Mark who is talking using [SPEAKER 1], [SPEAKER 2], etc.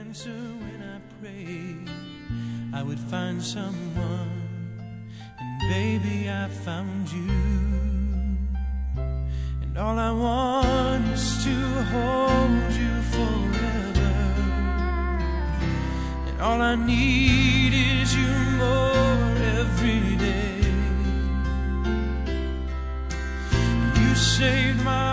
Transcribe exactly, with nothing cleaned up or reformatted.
[SPEAKER 1] answer when I prayed I would find someone, and baby, I found you. And all I want is to hold you forever, and all I need is you more every day. You saved my